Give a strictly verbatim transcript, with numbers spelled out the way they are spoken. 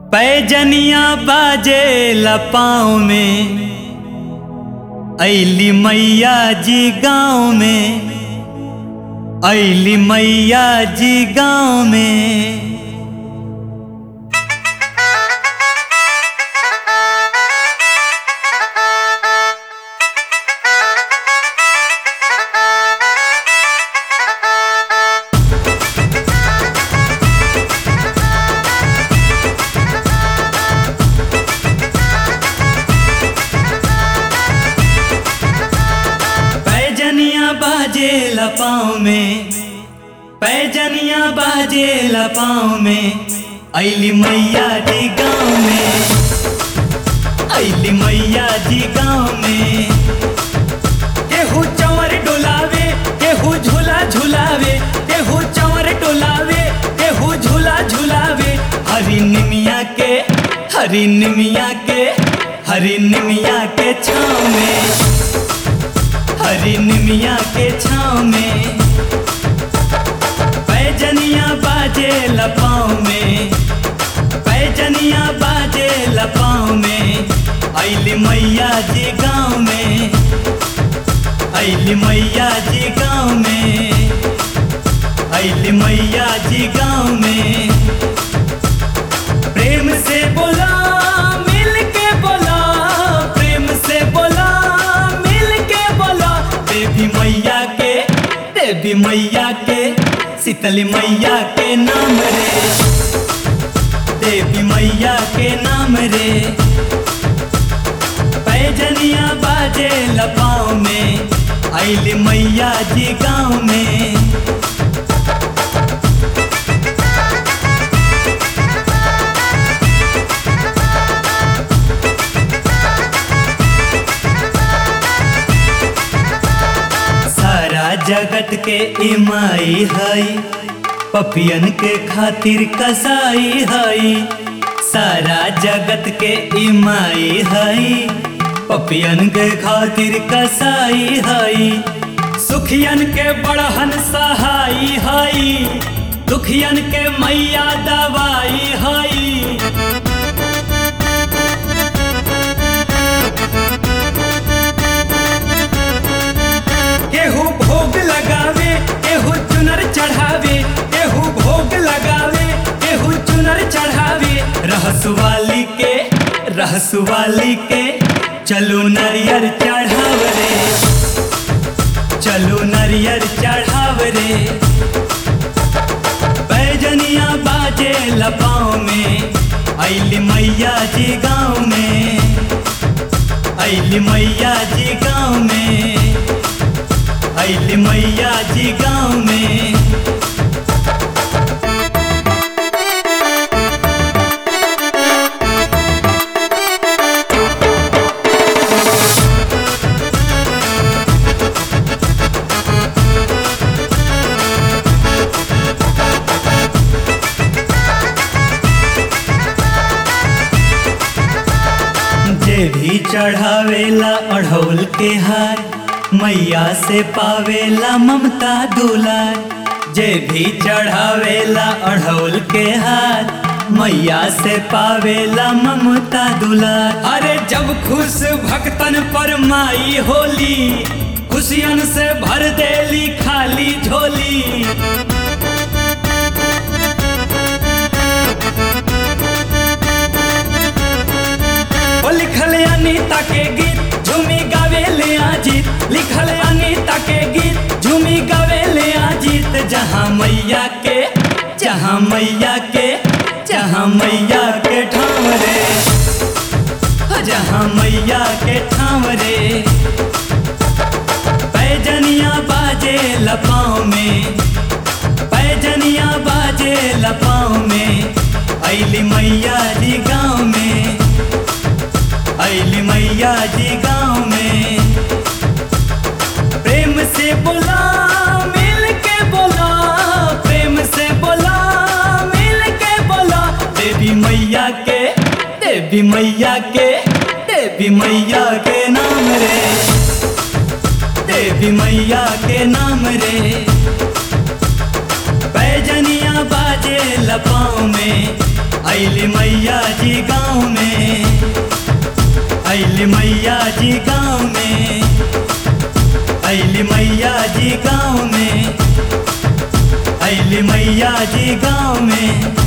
पैजनिया बाजे लपाँव में ऐली मैया जी गाँव में, ऐली मैया जी गाँव में। बाजे लपाँव में, पैजनिया बाजे लपाँव में, ऐली मैया जी गाँव में, ऐली मैया जी गाँव में। केहू चंवर डोलावे, केहू झूला झुलावे, केहू चंवर डोलावे, केहू झूला झुलावे। हरी निमिया के, हरी निमिया के, हरी निमिया के छाँव में, हरी निमिया के छाँव में। पैजनिया बाजे लपाँव में, पैजनिया बाजे लपाँव में, ऐली मैया जी गाँव में, ऐली मैया जी गाँव में, ऐली मैया जी गाँव में। प्रेम से बोला, मिल के बोला, प्रेम से बोला, देवी मैया के, देवी मैया के, शीतली मैया के नाम रे, देवी मैया के नाम रे। पैजनिया बाजे लपाँव में, ऐली मैया जी गाँव में। जगत के इमाई हई, पपियन के खातिर कसाई हई। सारा जगत के इमाई हई, पपियन के खातिर कसाई हई। सुखियन के बड़हन सहाई हई, दुखियन के मैया दवाई हई। केहू भोग लगावे, केहू चुनर चढ़ावे, केहू भोग लगावे, केहू चुनर चढ़ावे। रहसुवाली के, रहसुवाली के, चलो नरियर चढ़ाव रे, चलो नरियर चढ़ाव रे। पैजनिया बाजे लपाँव में, ऐली मैया जी गाँव में, ऐली मैया जी गाँव में, ऐली मैया जी गाँव में। जे भी चढ़ावेला अढ़ौल के हार, मैया से पावेला ममता दुलार। जे भी चढ़ावेला अढ़ौल के हार, मैया से पावेला ममता दुलार। अरे जब खुश भक्तन पर माई होली, खुशियन से भर देली खाली झोली। लिखल अनीता के गीत झूमी गावे ले आजीत, लिखल अनीता के गीत झूमी गावे ले आजीत। जहाँ मैया के, जहाँ मैया के, जहाँ मैया के ठाम रे, जहाँ मैया के ठाम रे। पैजनिया बाजे लपाँव में, पैजनिया बाजे लपाँव में, ऐली मैया जी गाँव में, ऐली मैया जी गाँव में। प्रेम से बोला, मिल के बोला, प्रेम से बोला, मिल के बोला। देवी मैया के, देवी मैया के, देवी मैया के नाम रे, देवी मैया के नाम रे। पैजनिया बाजे लपाँव में, अइली मैया जी गाँव में, अइली मैया जी गाँव में, अइली मैया जी गाँव में, अइली मैया जी गाँव में।